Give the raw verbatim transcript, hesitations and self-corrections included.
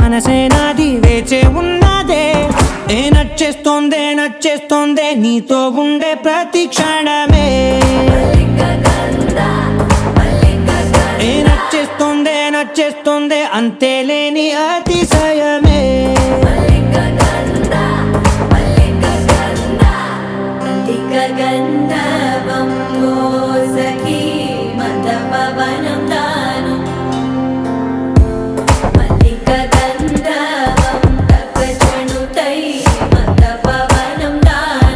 మనసే నాది వేచే ఉన్నదే ఏ నచ్చేస్తోందే నచ్చేస్తోందే నీతో ఉండే ప్రతి క్షణమే ఏ నచ్చేస్తోందే నచ్చేస్తోందే అంతే లేని